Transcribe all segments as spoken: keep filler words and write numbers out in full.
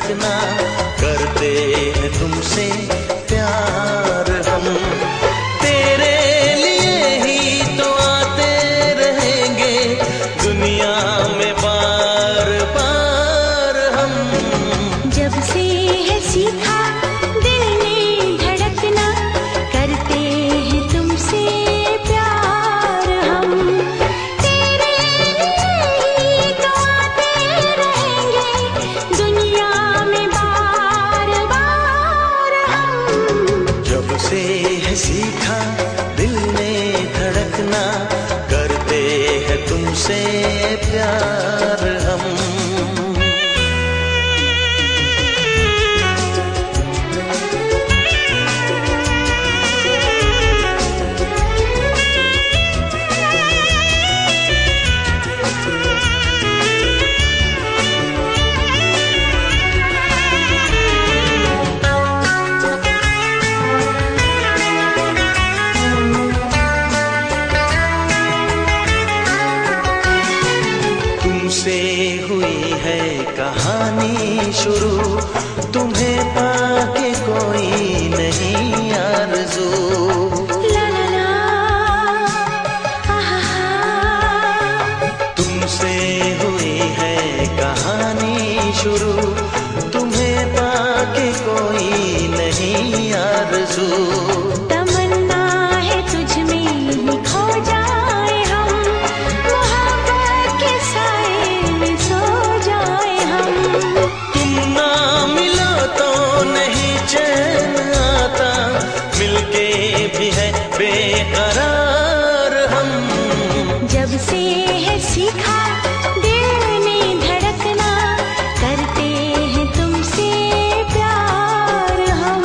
धड़कना, करते हैं तुमसे प्यार हम। तेरे लिए ही तो आते रहेंगे दुनिया में बार बार हम। जब से है सीखा दिल ने धड़कना, करते हैं तुमसे प्यार हम। तेरे लिए ही तो आते रहेंगे दुनिया में बार बार हम। जब से है सीखा दिल ने धड़कना, करते हैं तुमसे प्यार हम। तुमसे हुई है कहानी शुरू, तुम्हें पाके कोई नहीं आरज़ू। ला ला ला, आहा हा। तुमसे हुई है कहानी शुरू, तुम्हें पाके कोई नहीं आरज़ू। तमन्ना है तुझ में ही खो जाए हम, मोहब्बत के साए में सो जाए हम। तुम ना मिलो तो नहीं चैन आता, मिलके भी है बेकरार हम। जब से है सीखा दिल ने धड़कना, करते हैं तुमसे प्यार हम।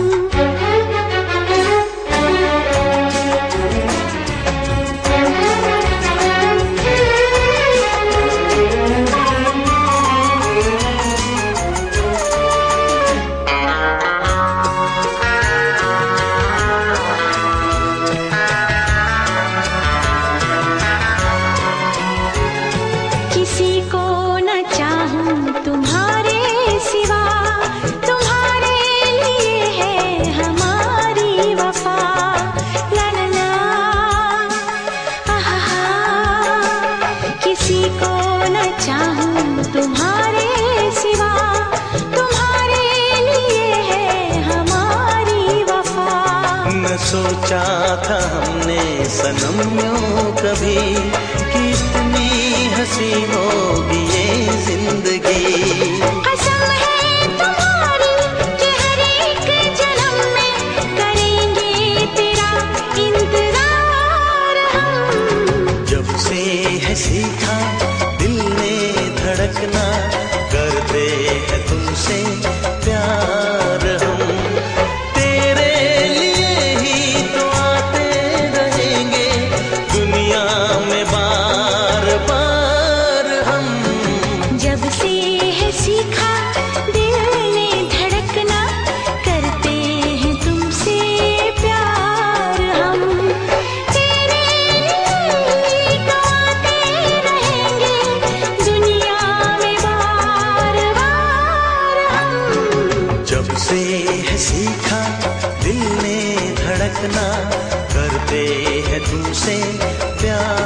किसी को न चाहूं तुम्हारे सिवा, तुम्हारे लिए है हमारी वफा। ला ला ला, आहा हा। किसी को न चाहूं तुम्हारे सिवा, तुम्हारे लिए है हमारी वफा। न सोचा था हमने सनम यूं कभी, कि इतनी हंसी होगी ये जिंदगी। कसम है तुम्हारी कि हर एक जन्म में करेंगे तेरा इंतजार हम। जब से है सीखा दिल ने धड़कना, करते हैं तुमसे प्यार हम। तेरे लिए ही तो आते रहेंगे दुनिया में बार बार हम। जब से है सीखा दिल ने धड़कना, करते हैं तुमसे प्यार हम। तेरे लिए तो आते रहेंगे दुनिया में बार बार हम। जब से है सीखा दिल ने धड़कना, करते हैं तुमसे प्यार।